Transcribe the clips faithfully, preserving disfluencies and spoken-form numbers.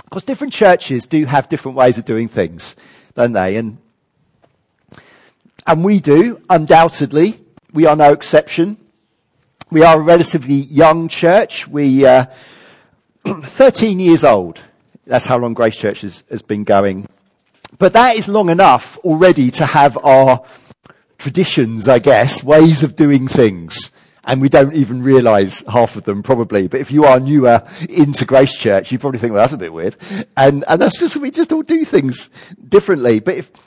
Because different churches do have different ways of doing things, don't they? And and we do, undoubtedly. We are no exception. We are a relatively young church. We uh thirteen years old. That's how long Grace Church has, has been going. But that is long enough already to have our traditions, I guess, ways of doing things. And we don't even realise half of them, probably. But if you are newer into Grace Church, you probably think, well, that's a bit weird. And, and that's just, we just all do things differently. But if,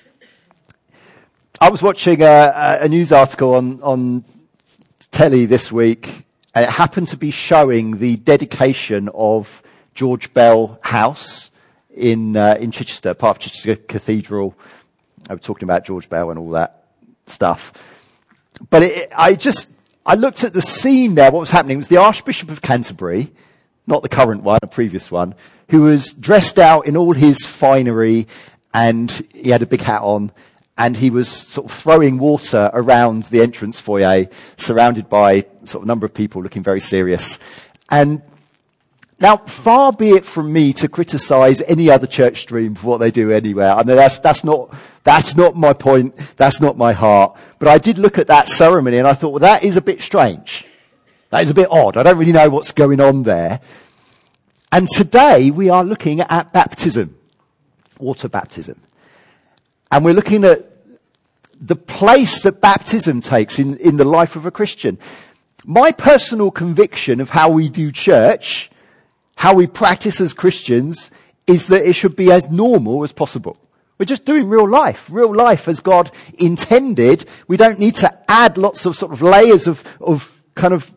I was watching a, a news article on, on telly this week, and it happened to be showing the dedication of George Bell House in, uh, in Chichester, part of Chichester Cathedral. I was talking about George Bell and all that stuff. But it, I just, I looked at the scene there, what was happening. It was the Archbishop of Canterbury, not the current one, a previous one, who was dressed out in all his finery, and he had a big hat on, and he was sort of throwing water around the entrance foyer, surrounded by sort of a number of people looking very serious. And now, far be it from me to criticise any other church stream for what they do anywhere. I mean, that's, that's not, that's not my point. That's not my heart. But I did look at that ceremony and I thought, well, that is a bit strange. That is a bit odd. I don't really know what's going on there. And today we are looking at baptism, water baptism. And we're looking at the place that baptism takes in, in the life of a Christian. My personal conviction of how we do church, how we practice as Christians, is that it should be as normal as possible. We're just doing real life, real life as God intended. We don't need to add lots of sort of layers of, of kind of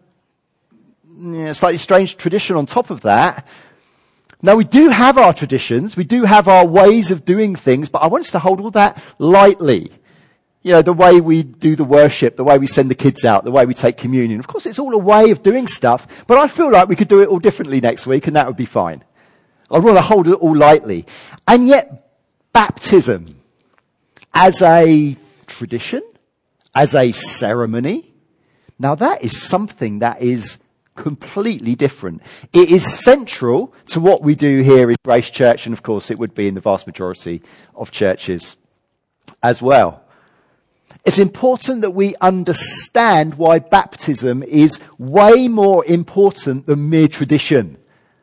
you know, slightly strange tradition on top of that. Now, we do have our traditions, we do have our ways of doing things, but I want us to hold all that lightly. You know, the way we do the worship, the way we send the kids out, the way we take communion. Of course, it's all a way of doing stuff, but I feel like we could do it all differently next week, and that would be fine. I want to hold it all lightly. And yet, baptism, as a tradition, as a ceremony, now that is something that is completely different. It is central to what we do here in Grace Church, and of course it would be in the vast majority of churches as well. It's important that we understand why baptism is way more important than mere tradition.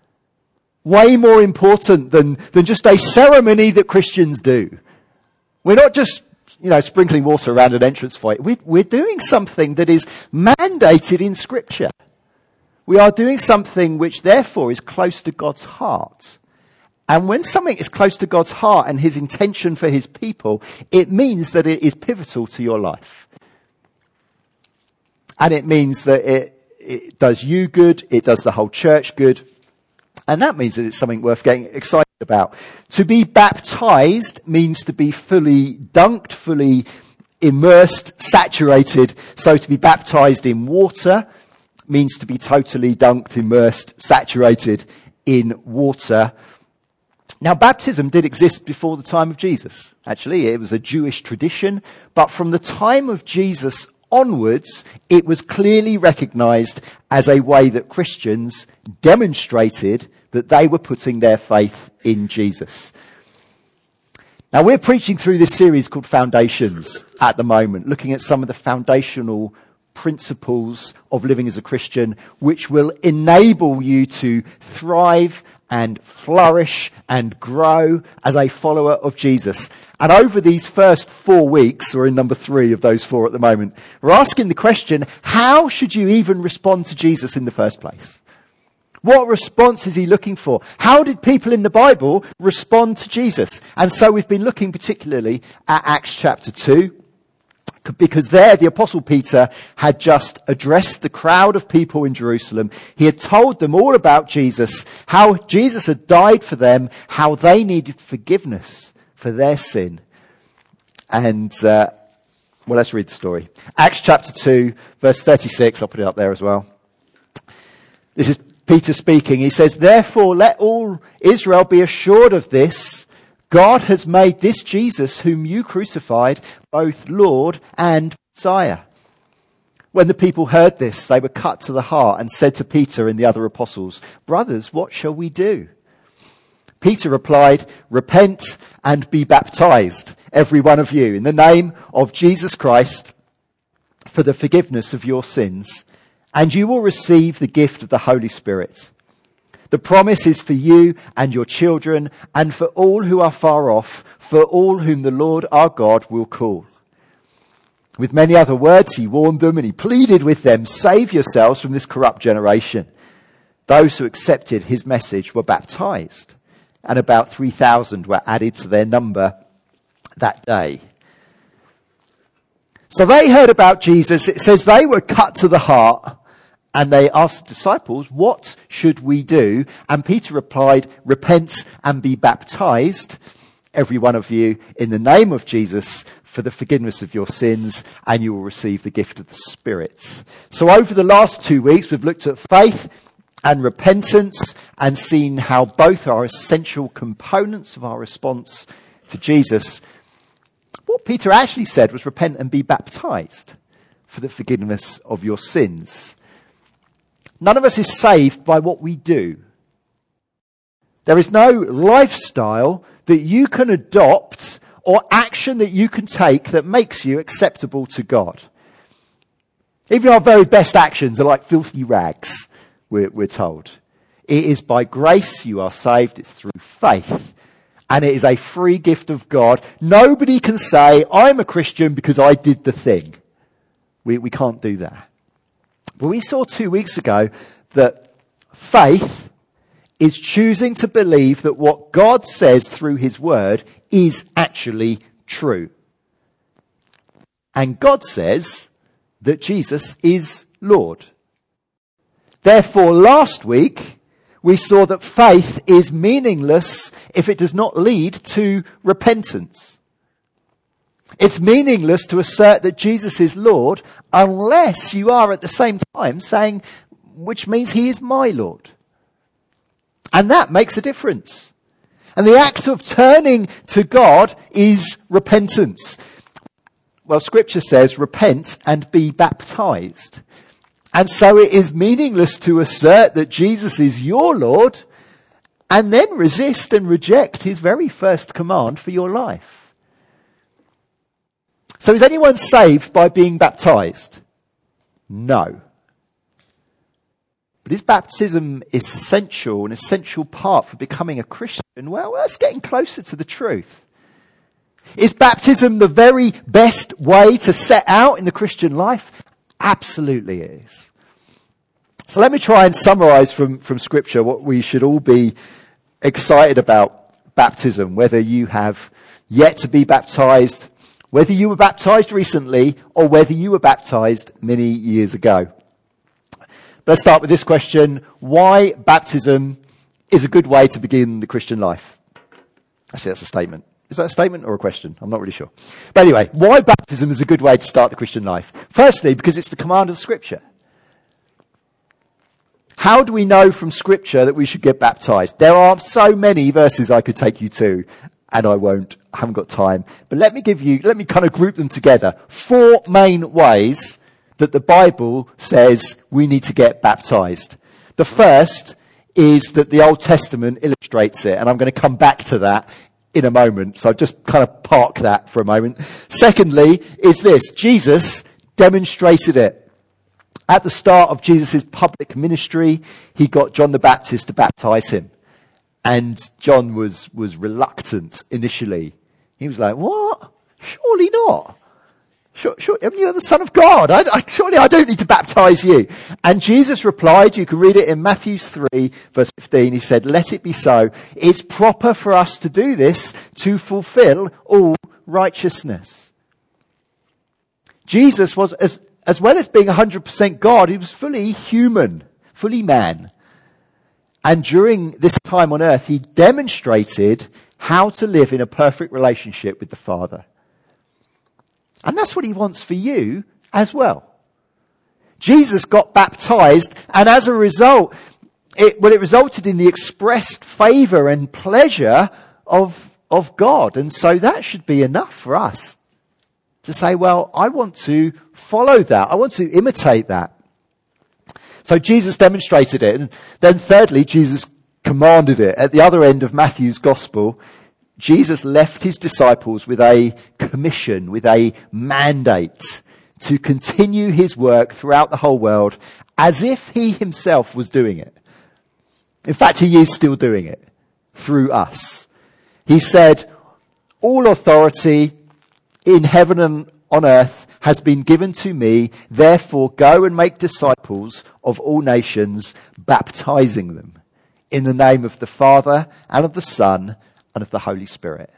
Way more important than, than just a ceremony that Christians do. We're not just, you know, sprinkling water around an entrance foyer. We, we're doing something that is mandated in Scripture. We are doing something which therefore is close to God's heart. And when something is close to God's heart and his intention for his people, it means that it is pivotal to your life. And it means that it, it does you good, it does the whole church good. And that means that it's something worth getting excited about. To be baptized means to be fully dunked, fully immersed, saturated. So to be baptized in water means to be totally dunked, immersed, saturated in water. Now, baptism did exist before the time of Jesus. Actually, it was a Jewish tradition, but from the time of Jesus onwards, it was clearly recognized as a way that Christians demonstrated that they were putting their faith in Jesus. Now, we're preaching through this series called Foundations at the moment, looking at some of the foundational principles of living as a Christian, which will enable you to thrive and flourish and grow as a follower of Jesus. And over these first four weeks, or in number three of those four at the moment, we're asking the question, how should you even respond to Jesus in the first place? What response is he looking for? How did people in the Bible respond to Jesus? And so we've been looking particularly at Acts chapter two, because there the Apostle Peter had just addressed the crowd of people in Jerusalem. He had told them all about Jesus, how Jesus had died for them, how they needed forgiveness for their sin. And, uh, well, let's read the story. Acts chapter two, verse thirty-six. I'll put it up there as well. This is Peter speaking. He says, "Therefore let all Israel be assured of this. God has made this Jesus whom you crucified both Lord and Messiah." When the people heard this, they were cut to the heart and said to Peter and the other apostles, "Brothers, what shall we do?" Peter replied, "Repent and be baptized, every one of you, in the name of Jesus Christ for the forgiveness of your sins, and you will receive the gift of the Holy Spirit. The promise is for you and your children and for all who are far off, for all whom the Lord our God will call." With many other words, he warned them and he pleaded with them, "Save yourselves from this corrupt generation." Those who accepted his message were baptized, and about three thousand were added to their number that day. So they heard about Jesus. It says they were cut to the heart, and they asked the disciples, "What should we do?" And Peter replied, "Repent and be baptized, every one of you, in the name of Jesus for the forgiveness of your sins, and you will receive the gift of the Spirit." So over the last two weeks, we've looked at faith and repentance and seen how both are essential components of our response to Jesus. What Peter actually said was repent and be baptized for the forgiveness of your sins. None of us is saved by what we do. There is no lifestyle that you can adopt or action that you can take that makes you acceptable to God. Even our very best actions are like filthy rags, we're, we're told. It is by grace you are saved. It's through faith. And it is a free gift of God. Nobody can say, "I'm a Christian because I did the thing." We, we can't do that. But we saw two weeks ago that faith is choosing to believe that what God says through his word is actually true. And God says that Jesus is Lord. Therefore, last week, we saw that faith is meaningless if it does not lead to repentance. It's meaningless to assert that Jesus is Lord unless you are at the same time saying, which means he is my Lord. And that makes a difference. And the act of turning to God is repentance. Well, Scripture says, repent and be baptized. And so it is meaningless to assert that Jesus is your Lord and then resist and reject his very first command for your life. So is anyone saved by being baptized? No. But is baptism essential, an essential part for becoming a Christian? Well, that's getting closer to the truth. Is baptism the very best way to set out in the Christian life? Absolutely it is. So let me try and summarize from, from Scripture what we should all be excited about baptism, whether you have yet to be baptized, whether you were baptized recently, or whether you were baptized many years ago. Let's start with this question: why baptism is a good way to begin the Christian life? Actually, that's a statement. Is that a statement or a question? I'm not really sure. But anyway, why baptism is a good way to start the Christian life? Firstly, because it's the command of Scripture. How do we know from Scripture that we should get baptized? There are so many verses I could take you to, and I won't. I haven't got time. But let me give you, let me kind of group them together. Four main ways that the Bible says we need to get baptized. The first is that the Old Testament illustrates it, and I'm going to come back to that in a moment. So just kind of park that for a moment. Secondly is this: Jesus demonstrated it. At the start of Jesus' public ministry, he got John the Baptist to baptize him. And John was, was reluctant initially. He was like, "What? Surely not. Sure, sure, you're the Son of God. I, I, surely I don't need to baptize you." And Jesus replied, you can read it in Matthew three, verse fifteen. He said, "Let it be so. It's proper for us to do this to fulfill all righteousness." Jesus was, as, as well as being one hundred percent God, he was fully human, fully man. And during this time on earth, he demonstrated how to live in a perfect relationship with the Father. And that's what he wants for you as well. Jesus got baptized, and as a result, it, well, it resulted in the expressed favour and pleasure of, of God. And so that should be enough for us to say, well, I want to follow that. I want to imitate that. So Jesus demonstrated it. And then thirdly, Jesus commanded it. At the other end of Matthew's gospel, Jesus left his disciples with a commission, with a mandate to continue his work throughout the whole world as if he himself was doing it. In fact, he is still doing it through us. He said, all authority in heaven and on earth has been given to me. Therefore, go and make disciples of all nations, baptizing them in the name of the Father and of the Son and of the Holy Spirit.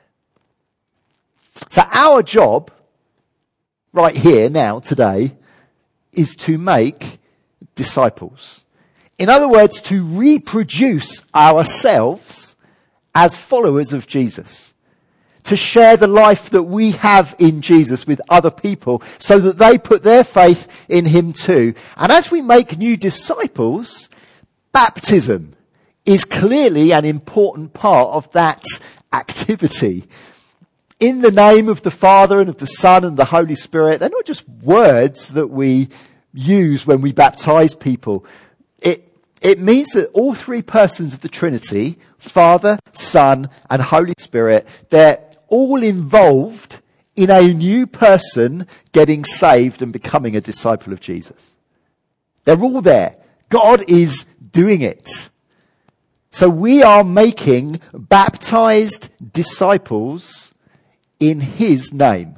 So our job right here now, today, is to make disciples. In other words, to reproduce ourselves as followers of Jesus. To share the life that we have in Jesus with other people so that they put their faith in him too. And as we make new disciples, baptism is clearly an important part of that activity. In the name of the Father and of the Son and the Holy Spirit, they're not just words that we use when we baptize people. It, it means that all three persons of the Trinity, Father, Son, and Holy Spirit, they're all involved in a new person getting saved and becoming a disciple of Jesus. They're all there. God is doing it. So we are making baptized disciples in his name,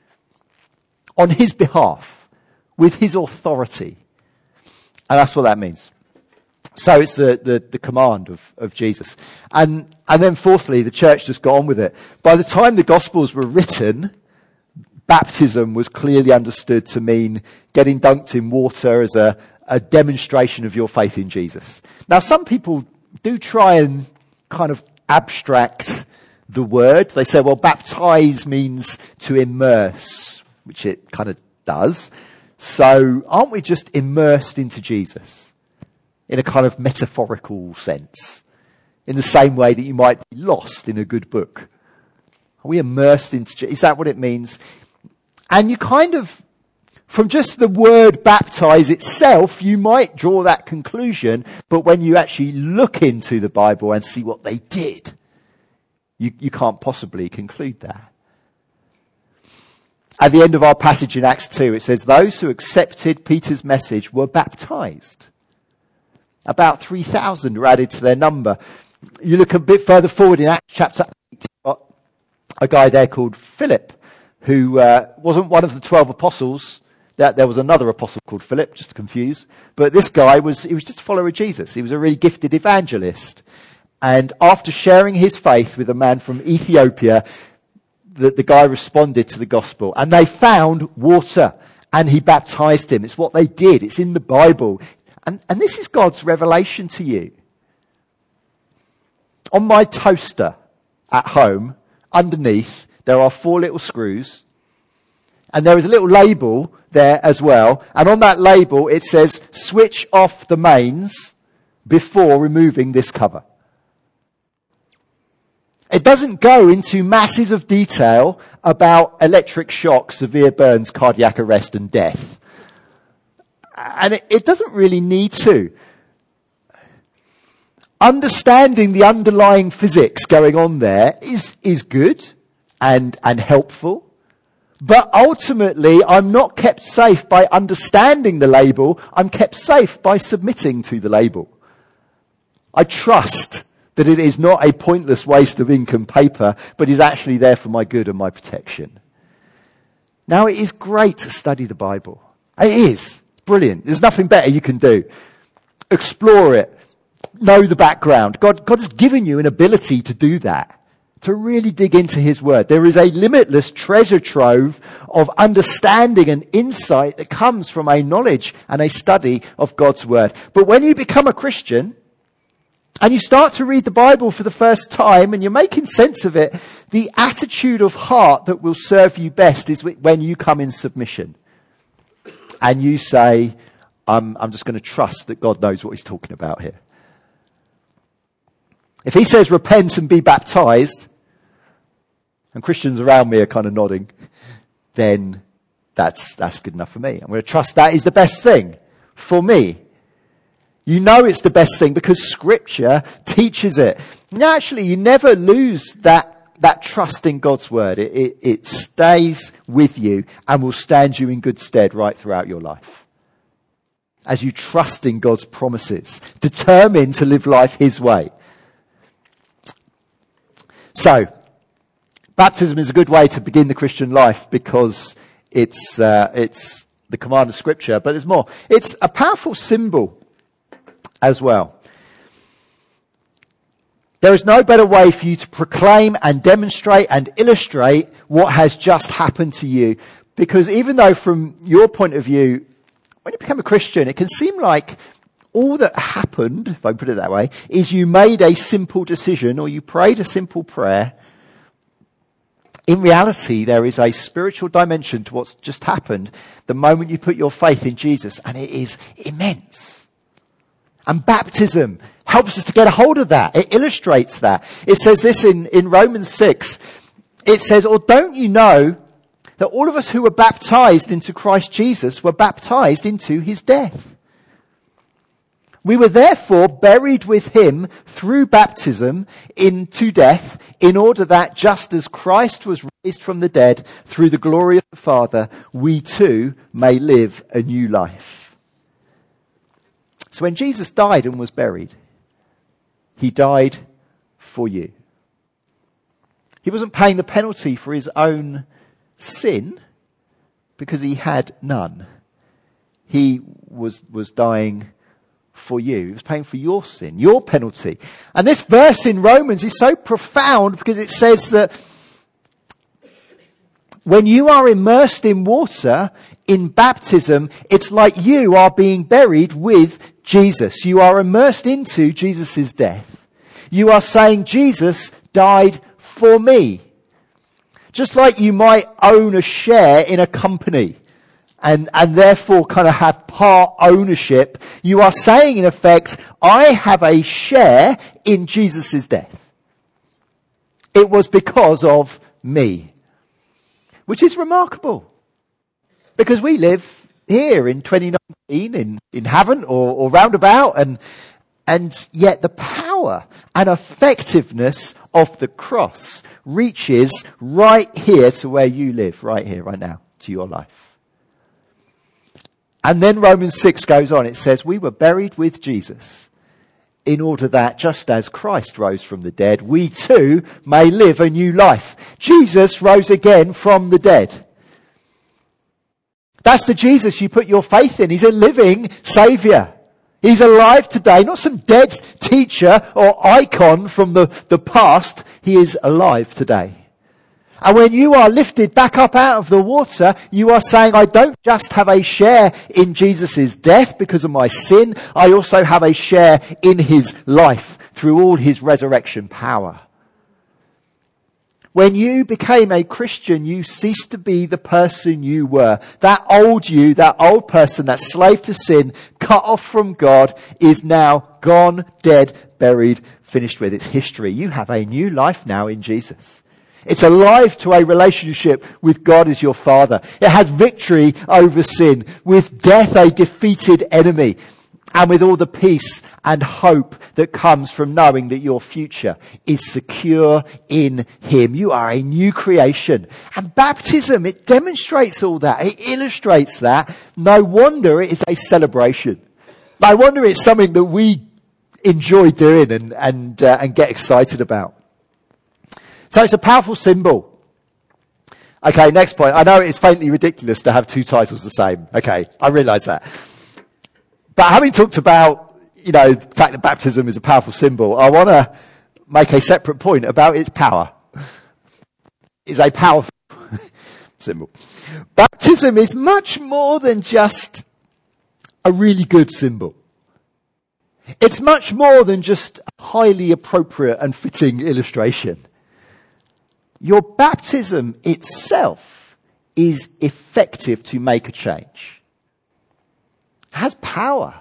on his behalf, with his authority. And that's what that means. So it's the, the, the command of, of Jesus. And, and then fourthly, the church just got on with it. By the time the Gospels were written, baptism was clearly understood to mean getting dunked in water as a, a demonstration of your faith in Jesus. Now, some people do try and kind of abstract the word. They say, well, baptize means to immerse, which it kind of does. So aren't we just immersed into Jesus? In a kind of metaphorical sense. In the same way that you might be lost in a good book. Are we immersed into, is that what it means? And you kind of, from just the word baptize itself, you might draw that conclusion, but when you actually look into the Bible and see what they did, you, you can't possibly conclude that. At the end of our passage in Acts two, it says, those who accepted Peter's message were baptized. About three thousand were added to their number. You look a bit further forward in Acts chapter eight, got a guy there called Philip, who uh, wasn't one of the twelve apostles. That there was another apostle called Philip, just to confuse. But this guy was, he was just a follower of Jesus. He was a really gifted evangelist. And after sharing his faith with a man from Ethiopia, the, the guy responded to the gospel. And they found water, and he baptized him. It's what they did. It's in the Bible. And, and this is God's revelation to you. On my toaster at home, underneath, there are four little screws. And there is a little label there as well. And on that label, it says, switch off the mains before removing this cover. It doesn't go into masses of detail about electric shock, severe burns, cardiac arrest, and death. And it, it doesn't really need to. Understanding the underlying physics going on there is, is good and, and helpful. But ultimately, I'm not kept safe by understanding the label. I'm kept safe by submitting to the label. I trust that it is not a pointless waste of ink and paper, but is actually there for my good and my protection. Now, it is great to study the Bible. It is. Brilliant. There's nothing better you can do. Explore it. Know the background. God, God has given you an ability to do that. To really dig into his word. There is a limitless treasure trove of understanding and insight that comes from a knowledge and a study of God's word. But when you become a Christian and you start to read the Bible for the first time and you're making sense of it, the attitude of heart that will serve you best is when you come in submission. And you say, I'm, I'm just going to trust that God knows what he's talking about here. If he says repent and be baptized, and Christians around me are kind of nodding, then that's, that's good enough for me. I'm going to trust that is the best thing for me. You know it's the best thing because Scripture teaches it. Now, actually, you never lose that, that trust in God's word. It, it, it stays with you and will stand you in good stead right throughout your life. As you trust in God's promises, determined to live life his way. So, baptism is a good way to begin the Christian life because it's uh, it's the command of Scripture, but there's more. It's a powerful symbol as well. There is no better way for you to proclaim and demonstrate and illustrate what has just happened to you, because even though from your point of view, when you become a Christian, it can seem like all that happened, if I put it that way, is you made a simple decision or you prayed a simple prayer. In reality, there is a spiritual dimension to what's just happened the moment you put your faith in Jesus, and it is immense. And baptism helps us to get a hold of that. It illustrates that. It says this in, in Romans six. It says, or don't you know that all of us who were baptized into Christ Jesus were baptized into his death? We were therefore buried with him through baptism into death, in order that just as Christ was raised from the dead through the glory of the Father, we too may live a new life. So when Jesus died and was buried, he died for you. He wasn't paying the penalty for his own sin because he had none. He was, was dying for you. He was paying for your sin, your penalty. And this verse in Romans is so profound because it says that when you are immersed in water in baptism, it's like you are being buried with Jesus. You are immersed into Jesus' death. You are saying, Jesus died for me. Just like you might own a share in a company and, and therefore kind of have part ownership, you are saying in effect, I have a share in Jesus' death. It was because of me. Which is remarkable. Because we live here in twenty nineteen, in, in Havant or, or roundabout, and, and yet the power and effectiveness of the cross reaches right here to where you live, right here, right now, to your life. And then Romans six goes on. It says, we were buried with Jesus in order that just as Christ rose from the dead, we too may live a new life. Jesus rose again from the dead. That's the Jesus you put your faith in. He's a living Saviour. He's alive today, not some dead teacher or icon from the, the past. He is alive today. And when you are lifted back up out of the water, you are saying, I don't just have a share in Jesus' death because of my sin. I also have a share in his life through all his resurrection power. When you became a Christian, you ceased to be the person you were. That old you, that old person, that slave to sin, cut off from God, is now gone, dead, buried, finished with. It's history. You have a new life now in Jesus. It's alive to a relationship with God as your Father. It has victory over sin, with death a defeated enemy, and with all the peace and hope that comes from knowing that your future is secure in him. You are a new creation. And baptism, it demonstrates all that. It illustrates that. No wonder it is a celebration. No wonder it's something that we enjoy doing and, and, uh, and get excited about. So it's a powerful symbol. Okay, next point. I know it's faintly ridiculous to have two titles the same. Okay, I realise that. But having talked about, you know, the fact that baptism is a powerful symbol, I want to make a separate point about its power. It's a powerful symbol. Baptism is much more than just a really good symbol. It's much more than just a highly appropriate and fitting illustration. Your baptism itself is effective to make a change. It has power.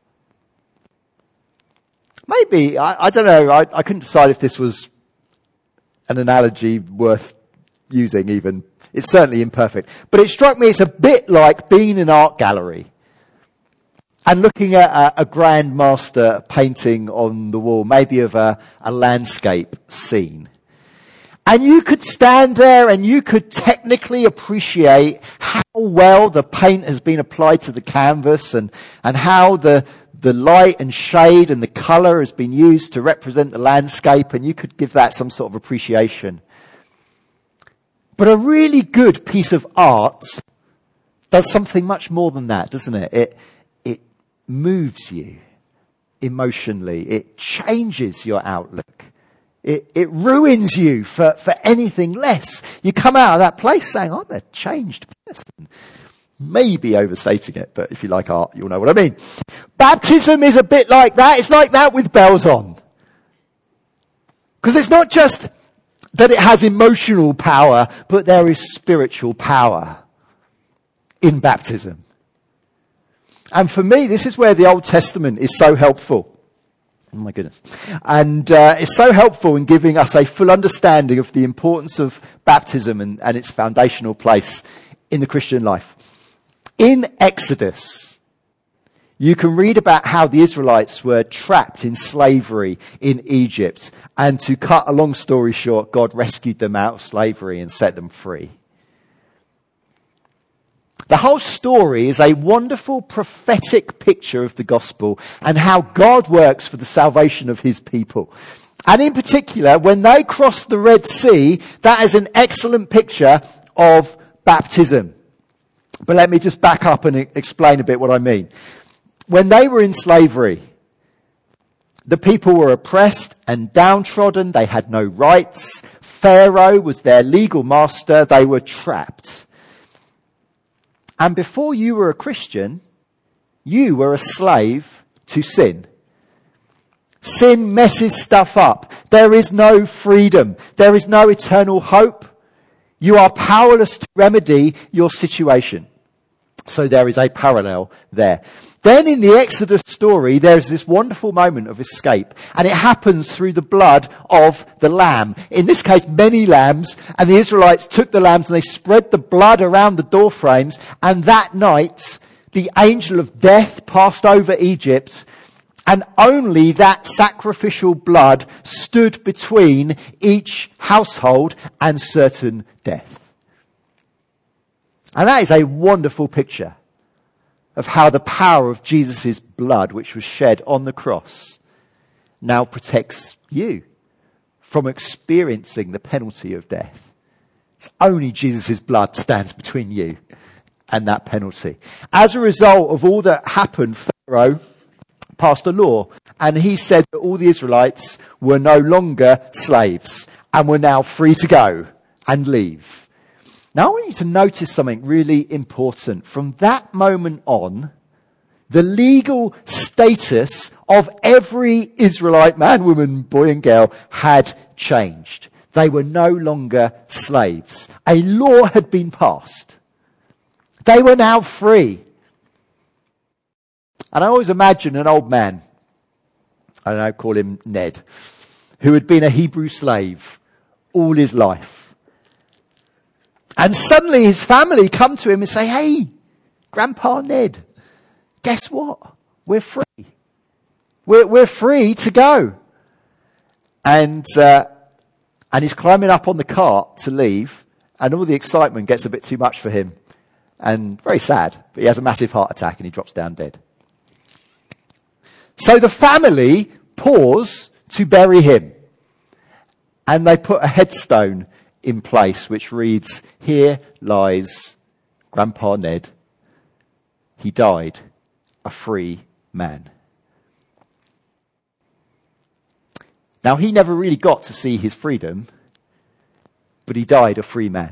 Maybe, I, I don't know, I, I couldn't decide if this was an analogy worth using even. It's certainly imperfect. But it struck me it's a bit like being in an art gallery and looking at a, a grand master painting on the wall, maybe of a, a landscape scene. And you could stand there and you could technically appreciate how well the paint has been applied to the canvas and, and how the, the light and shade and the colour has been used to represent the landscape, and you could give that some sort of appreciation. But a really good piece of art does something much more than that, doesn't it? It, it moves you emotionally. It changes your outlook. It, it ruins you for, for anything less. You come out of that place saying, I'm a changed person. Maybe overstating it, but if you like art, you'll know what I mean. Baptism is a bit like that. It's like that with bells on. Because it's not just that it has emotional power, but there is spiritual power in baptism. And for me, this is where the Old Testament is so helpful. Oh my goodness. And uh, it's so helpful in giving us a full understanding of the importance of baptism and, and its foundational place in the Christian life. In Exodus, you can read about how the Israelites were trapped in slavery in Egypt. And to cut a long story short, God rescued them out of slavery and set them free. The whole story is a wonderful prophetic picture of the gospel and how God works for the salvation of his people. And in particular, when they crossed the Red Sea, that is an excellent picture of baptism. But let me just back up and explain a bit what I mean. When they were in slavery, the people were oppressed and downtrodden. They had no rights. Pharaoh was their legal master. They were trapped. And before you were a Christian, you were a slave to sin. Sin messes stuff up. There is no freedom. There is no eternal hope. You are powerless to remedy your situation. So there is a parallel there. Then in the Exodus story, there's this wonderful moment of escape. And it happens through the blood of the lamb. In this case, many lambs. And the Israelites took the lambs and they spread the blood around the door frames. And that night, the angel of death passed over Egypt. And only that sacrificial blood stood between each household and certain death. And that is a wonderful picture of how the power of Jesus' blood, which was shed on the cross, now protects you from experiencing the penalty of death. It's only Jesus' blood stands between you and that penalty. As a result of all that happened, Pharaoh passed a law, and he said that all the Israelites were no longer slaves and were now free to go and leave. Now I want you to notice something really important. From that moment on, the legal status of every Israelite man, woman, boy and girl had changed. They were no longer slaves. A law had been passed. They were now free. And I always imagine an old man, I don't know, call him Ned, who had been a Hebrew slave all his life. And suddenly his family come to him and say, hey, Grandpa Ned, guess what? We're free. We're, we're free to go. And, uh, and he's climbing up on the cart to leave, and all the excitement gets a bit too much for him. And very sad, but he has a massive heart attack and he drops down dead. So the family pause to bury him. And they put a headstone in place which reads, here lies Grandpa Ned. He died a free man. Now he never really got to see his freedom, but he died a free man.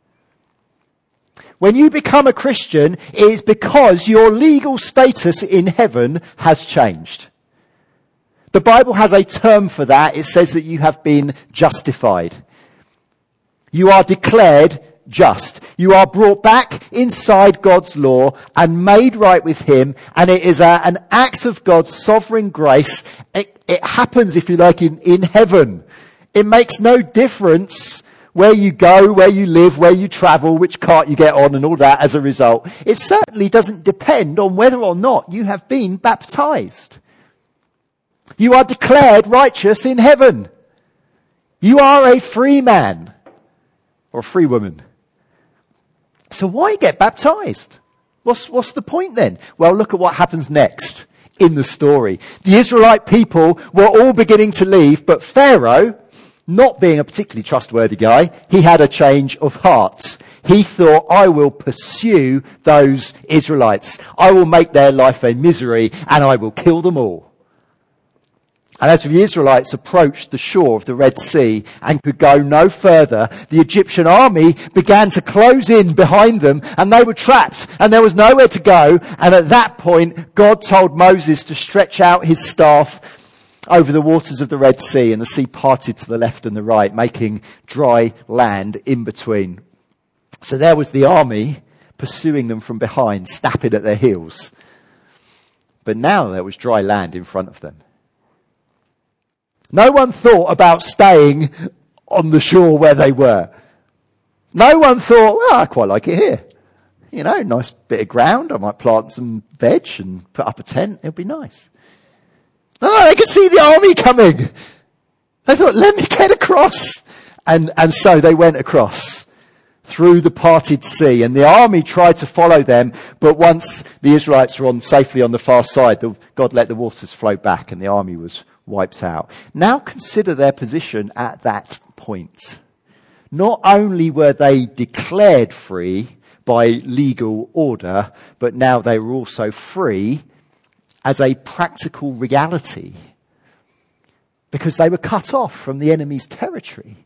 When you become a Christian, it is because your legal status in heaven has changed. The Bible has a term for that. It says that you have been justified. You are declared just. You are brought back inside God's law and made right with him. And it is a, an act of God's sovereign grace. It, it happens, if you like, in, in heaven. It makes no difference where you go, where you live, where you travel, which cart you get on and all that as a result. It certainly doesn't depend on whether or not you have been baptized. You are declared righteous in heaven. You are a free man or a free woman. So why get baptized? What's, what's the point then? Well, look at what happens next in the story. The Israelite people were all beginning to leave, but Pharaoh, not being a particularly trustworthy guy, he had a change of heart. He thought, I will pursue those Israelites. I will make their life a misery and I will kill them all. And as the Israelites approached the shore of the Red Sea and could go no further, the Egyptian army began to close in behind them and they were trapped and there was nowhere to go. And at that point, God told Moses to stretch out his staff over the waters of the Red Sea, and the sea parted to the left and the right, making dry land in between. So there was the army pursuing them from behind, snapping at their heels. But now there was dry land in front of them. No one thought about staying on the shore where they were. No one thought, well, I quite like it here. You know, nice bit of ground. I might plant some veg and put up a tent. It'll be nice. No, they could see the army coming. They thought, let me get across. And, and so they went across through the parted sea, and the army tried to follow them, but once the Israelites were on safely on the far side, the, God let the waters flow back and the army was wiped out. Now consider their position at that point. Not only were they declared free by legal order, but now they were also free as a practical reality because they were cut off from the enemy's territory.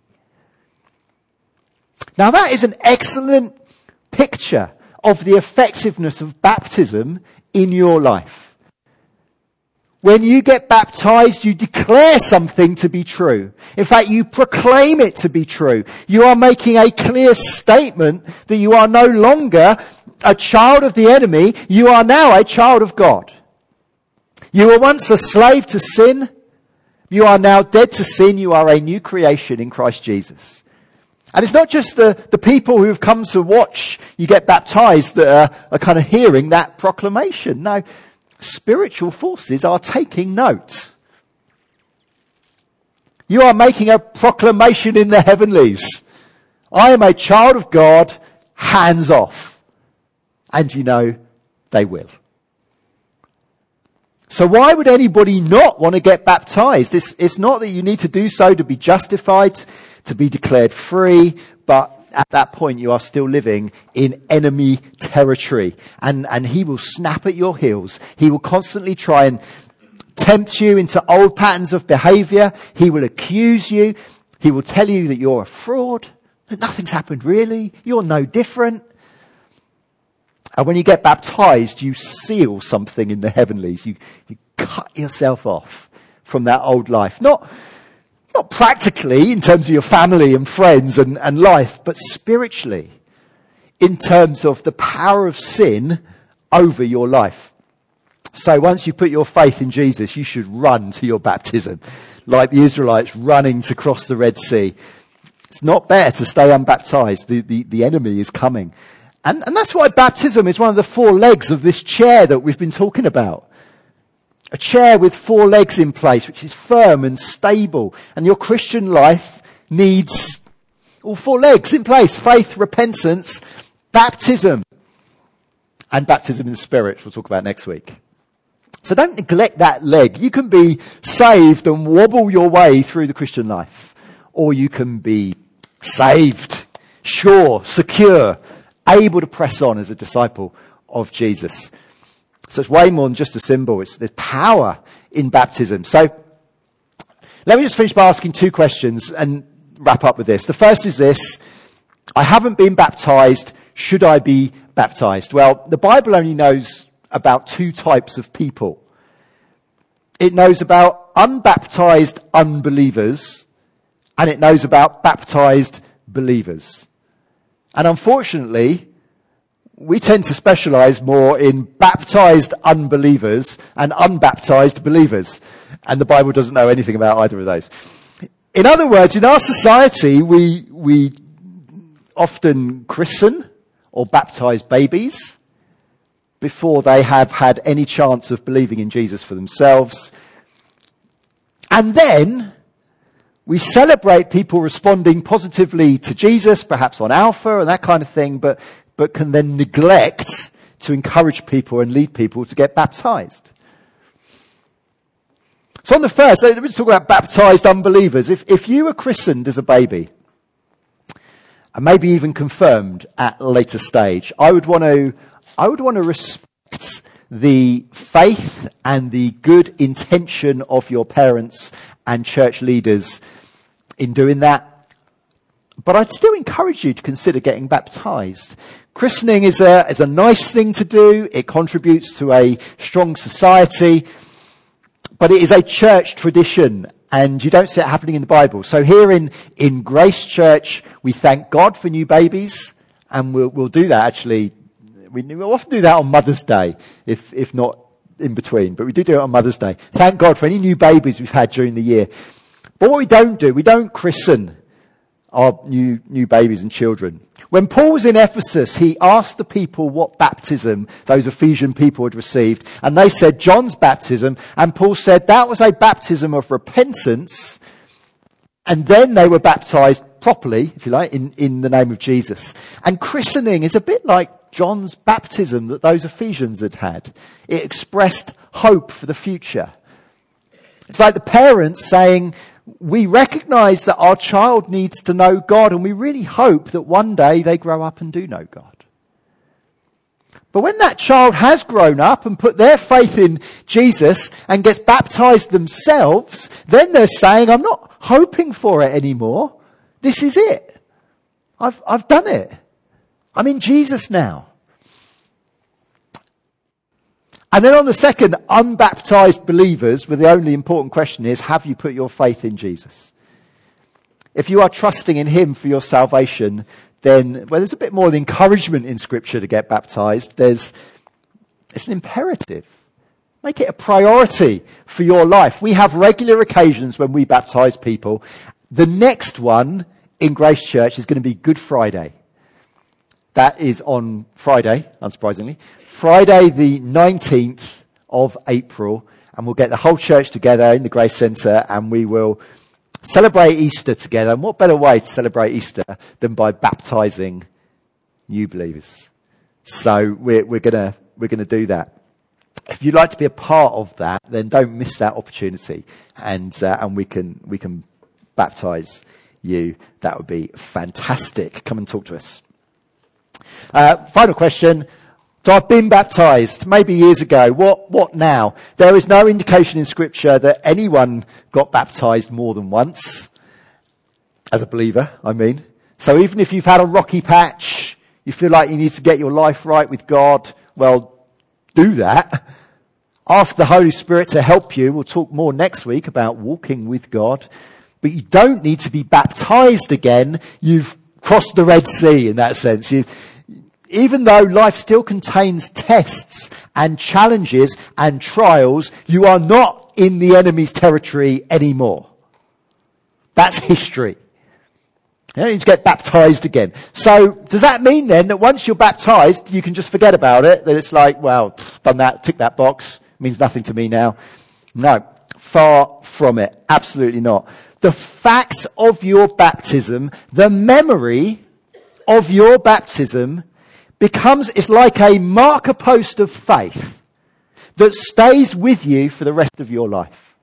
Now that is an excellent picture of the effectiveness of baptism in your life. When you get baptized, you declare something to be true. In fact, you proclaim it to be true. You are making a clear statement that you are no longer a child of the enemy. You are now a child of God. You were once a slave to sin. You are now dead to sin. You are a new creation in Christ Jesus. And it's not just the, the people who have come to watch you get baptized that are, are kind of hearing that proclamation. No, spiritual forces are taking note. You are making a proclamation in the heavenlies. I am a child of God, hands off. And you know, they will. So why would anybody not want to get baptized? It's, it's not that you need to do so to be justified, to be declared free, but at that point you are still living in enemy territory. And, and he will snap at your heels. He will constantly try and tempt you into old patterns of behavior. He will accuse you. He will tell you that you're a fraud, that nothing's happened really. You're no different. And when you get baptized, you seal something in the heavenlies. You, you cut yourself off from that old life. Not, not practically in terms of your family and friends and, and life, but spiritually in terms of the power of sin over your life. So once you put your faith in Jesus, you should run to your baptism, like the Israelites running to cross the Red Sea. It's not better to stay unbaptized. The, the, the enemy is coming. And, and that's why baptism is one of the four legs of this chair that we've been talking about. A chair with four legs in place, which is firm and stable. And your Christian life needs all four legs in place. Faith, repentance, baptism. And baptism in the Spirit, which we'll talk about next week. So don't neglect that leg. You can be saved and wobble your way through the Christian life. Or you can be saved, sure, secure, able to press on as a disciple of Jesus. So it's way more than just a symbol. It's, there's power in baptism. So let me just finish by asking two questions and wrap up with this. The first is this: I haven't been baptized. Should I be baptized? Well, the Bible only knows about two types of people. It knows about unbaptized unbelievers, and it knows about baptized believers. And unfortunately, we tend to specialize more in baptized unbelievers and unbaptized believers. And the Bible doesn't know anything about either of those. In other words, in our society, we, we often christen or baptize babies before they have had any chance of believing in Jesus for themselves. And then we celebrate people responding positively to Jesus, perhaps on Alpha and that kind of thing, but, but can then neglect to encourage people and lead people to get baptized. So on the first, let me talk about baptized unbelievers. If, if you were christened as a baby, and maybe even confirmed at a later stage, I would want to, I would want to respect the faith and the good intention of your parents and church leaders in doing that. But I'd still encourage you to consider getting baptized. Christening is a, is a nice thing to do. It contributes to a strong society. But it is a church tradition, and you don't see it happening in the Bible. So here in, in Grace Church, we thank God for new babies, and we'll, we'll do that actually. We, we'll often do that on Mother's Day, if, if not in between, but we do do it on Mother's Day. Thank God for any new babies we've had during the year. But what we don't do, we don't christen our new, new babies and children. When Paul was in Ephesus, he asked the people what baptism those Ephesian people had received. And they said John's baptism. And Paul said that was a baptism of repentance. And then they were baptized properly, if you like, in, in the name of Jesus. And christening is a bit like John's baptism that those Ephesians had had. It expressed hope for the future. It's like the parents saying, we recognize that our child needs to know God, and we really hope that one day they grow up and do know God. But when that child has grown up and put their faith in Jesus and gets baptized themselves, then they're saying, I'm not hoping for it anymore. This is it. I've, I've done it. I'm in Jesus now. And then on the second, unbaptized believers, where the only important question is, have you put your faith in Jesus? If you are trusting in him for your salvation, then, well, there's a bit more of encouragement in Scripture to get baptized. There's, it's an imperative. Make it a priority for your life. We have regular occasions when we baptize people. The next one in Grace Church is going to be Good Friday. That is on Friday, unsurprisingly. Friday the nineteenth of April, and we'll get the whole church together in the Grace Centre, and we will celebrate Easter together. And what better way to celebrate Easter than by baptising new believers? So we're, we're gonna we're gonna do that. If you'd like to be a part of that, then don't miss that opportunity, and uh, and we can we can baptise you. That would be fantastic. Come and talk to us. Uh, final question. So I've been baptized, maybe years ago. What, what now? There is no indication in Scripture that anyone got baptized more than once. As a believer, I mean. So even if you've had a rocky patch, you feel like you need to get your life right with God, well, do that. Ask the Holy Spirit to help you. We'll talk more next week about walking with God. But you don't need to be baptized again. You've crossed the Red Sea in that sense. You've, Even though life still contains tests and challenges and trials, you are not in the enemy's territory anymore. That's history. You don't need to get baptized again. So does that mean then that once you're baptized, you can just forget about it? That it's like, well, done that, tick that box, means nothing to me now? No, far from it. Absolutely not. The fact of your baptism, the memory of your baptism, becomes, it's like a marker post of faith that stays with you for the rest of your life.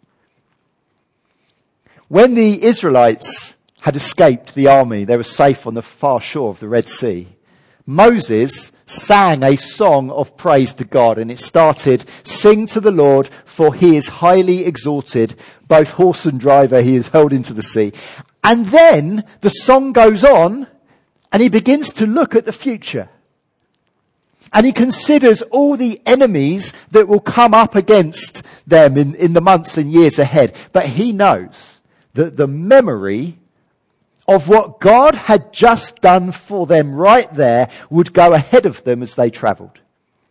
When the Israelites had escaped the army, they were safe on the far shore of the Red Sea. Moses sang a song of praise to God, and it started, "Sing to the Lord, for he is highly exalted, both horse and driver he is hurled into the sea." And then the song goes on, and he begins to look at the future. And he considers all the enemies that will come up against them in, in the months and years ahead. But he knows that the memory of what God had just done for them right there would go ahead of them as they travelled.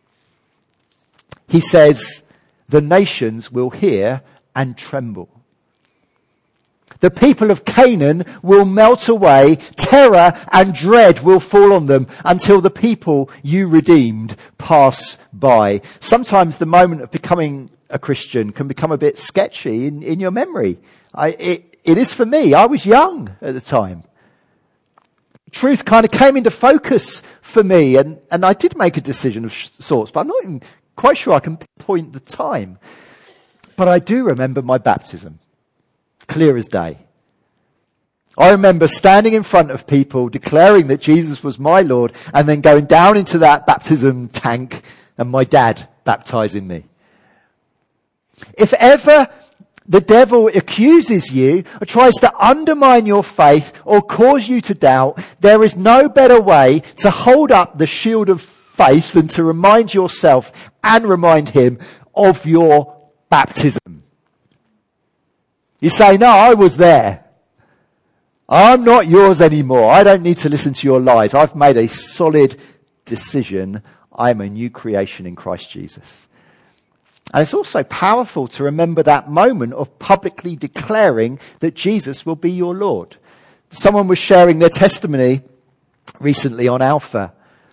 He says, the nations will hear and tremble. The people of Canaan will melt away, terror and dread will fall on them until the people you redeemed pass by. Sometimes the moment of becoming a Christian can become a bit sketchy in, in your memory. I, it, it is for me. I was young at the time. Truth kind of came into focus for me, and, and I did make a decision of sorts, but I'm not even quite sure I can pinpoint the time. But I do remember my baptism, clear as day. I remember standing in front of people, declaring that Jesus was my Lord, and then going down into that baptism tank and my dad baptizing me. If ever the devil accuses you or tries to undermine your faith or cause you to doubt, there is no better way to hold up the shield of faith than to remind yourself and remind him of your baptism. You say, no, I was there. I'm not yours anymore. I don't need to listen to your lies. I've made a solid decision. I'm a new creation in Christ Jesus. And it's also powerful to remember that moment of publicly declaring that Jesus will be your Lord. Someone was sharing their testimony recently on Alpha.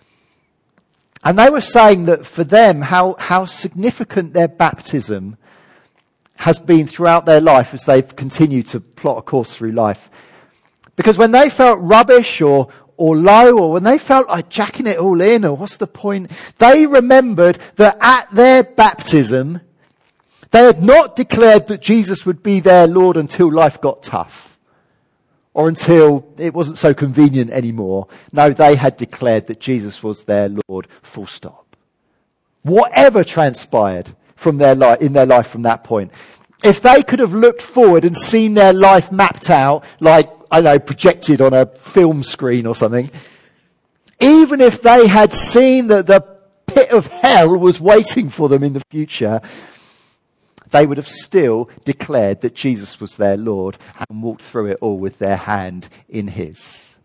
And they were saying that for them, how, how significant their baptism has been throughout their life as they've continued to plot a course through life. Because when they felt rubbish or or low, or when they felt like jacking it all in, or what's the point, they remembered that at their baptism, they had not declared that Jesus would be their Lord until life got tough, or until it wasn't so convenient anymore. No, they had declared that Jesus was their Lord, full stop. Whatever transpired from their life, in their life from that point, if they could have looked forward and seen their life mapped out, like, I don't know, projected on a film screen or something, even if they had seen that the pit of hell was waiting for them in the future, they would have still declared that Jesus was their Lord and walked through it all with their hand in his.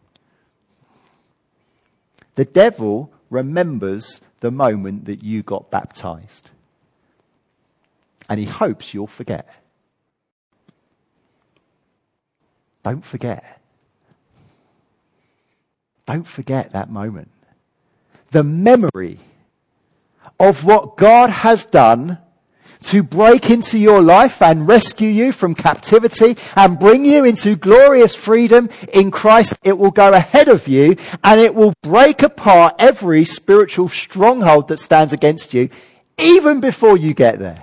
The devil remembers the moment that you got baptized, and he hopes you'll forget. Don't forget. Don't forget that moment. The memory of what God has done to break into your life and rescue you from captivity and bring you into glorious freedom in Christ. It will go ahead of you, and it will break apart every spiritual stronghold that stands against you even before you get there.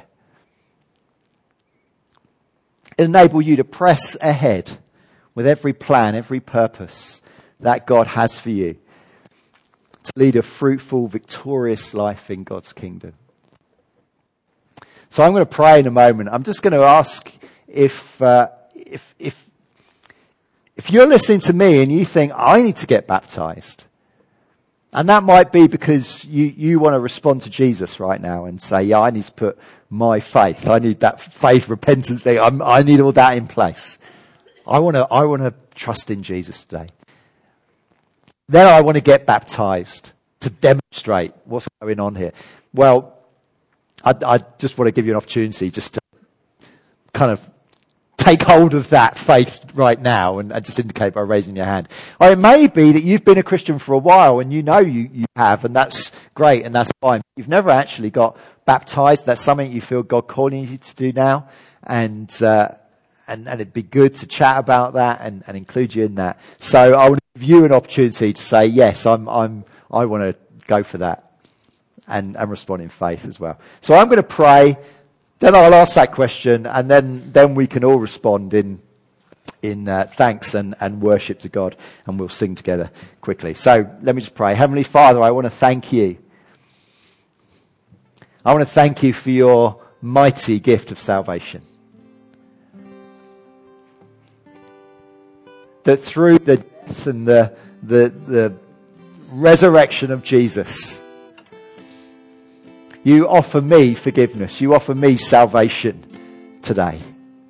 It'll enable you to press ahead with every plan, every purpose that God has for you, to lead a fruitful, victorious life in God's kingdom. So I'm going to pray in a moment. I'm just going to ask if uh, if if if you're listening to me and you think, I need to get baptized, and that might be because you, you want to respond to Jesus right now and say, yeah, I need to put my faith, I need that faith, repentance thing, I'm, I need all that in place. I want to, I want to trust in Jesus today. Then I want to get baptized to demonstrate what's going on here. Well, I, I just want to give you an opportunity just to kind of take hold of that faith right now and, and just indicate by raising your hand. Or it may be that you've been a Christian for a while and you know you, you have, and that's great and that's fine. You've never actually got baptized. That's something you feel God calling you to do now. And, uh, And, and it'd be good to chat about that and, and include you in that. So I want to give you an opportunity to say, yes, I'm, I'm, I want to go for that and, and respond in faith as well. So I'm going to pray, then I'll ask that question, and then, then we can all respond in, in uh, thanks and, and worship to God, and we'll sing together quickly. So let me just pray. Heavenly Father, I want to thank you. I want to thank you for your mighty gift of salvation. That through the death and the, the, the resurrection of Jesus, you offer me forgiveness. You offer me salvation today.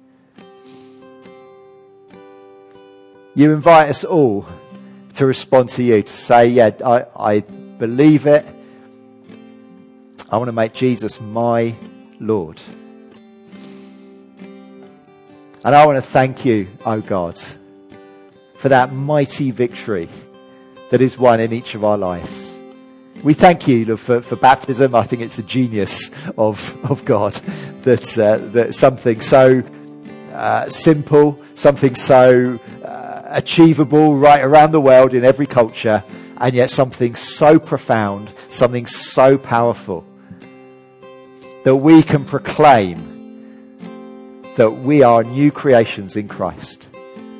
You invite us all to respond to you, to say, yeah, I, I believe it. I want to make Jesus my Lord. And I want to thank you, oh God, for that mighty victory that is won in each of our lives. We thank you, Lord, for, for baptism. I think it's the genius of, of God that, uh, that something so uh, simple, something so uh, achievable right around the world in every culture, and yet something so profound, something so powerful, that we can proclaim that we are new creations in Christ.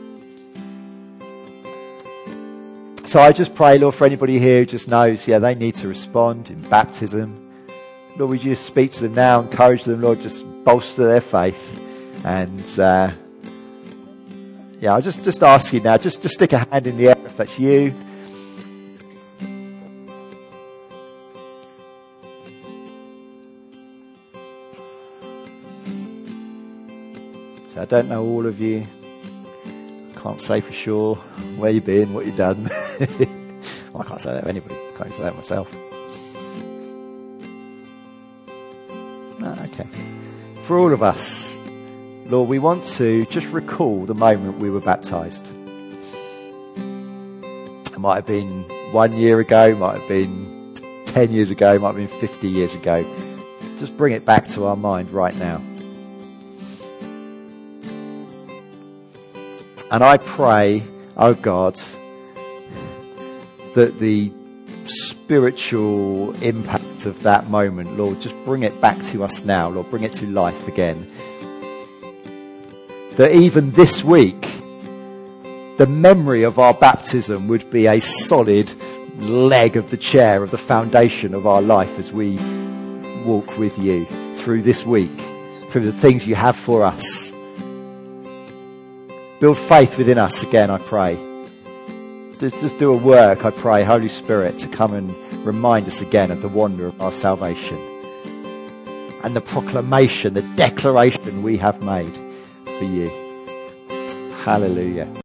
So I just pray, Lord, for anybody here who just knows, yeah, they need to respond in baptism. Lord, would you just speak to them now, encourage them, Lord, just bolster their faith. And, uh, yeah, I'll just, just ask you now, just, just stick a hand in the air if that's you. So I don't know all of you. Can't say for sure where you've been, what you've done. Well, I can't say that of anybody. I can't say that myself. Ah, okay. For all of us, Lord, we want to just recall the moment we were baptised. It might have been one year ago, might have been ten years ago, might have been fifty years ago. Just bring it back to our mind right now. And I pray, oh God, that the spiritual impact of that moment, Lord, just bring it back to us now, Lord, bring it to life again. That even this week, the memory of our baptism would be a solid leg of the chair, of the foundation of our life as we walk with you through this week, through the things you have for us. Build faith within us again, I pray. Just, just do a work, I pray, Holy Spirit, to come and remind us again of the wonder of our salvation and the proclamation, the declaration we have made for you. Hallelujah.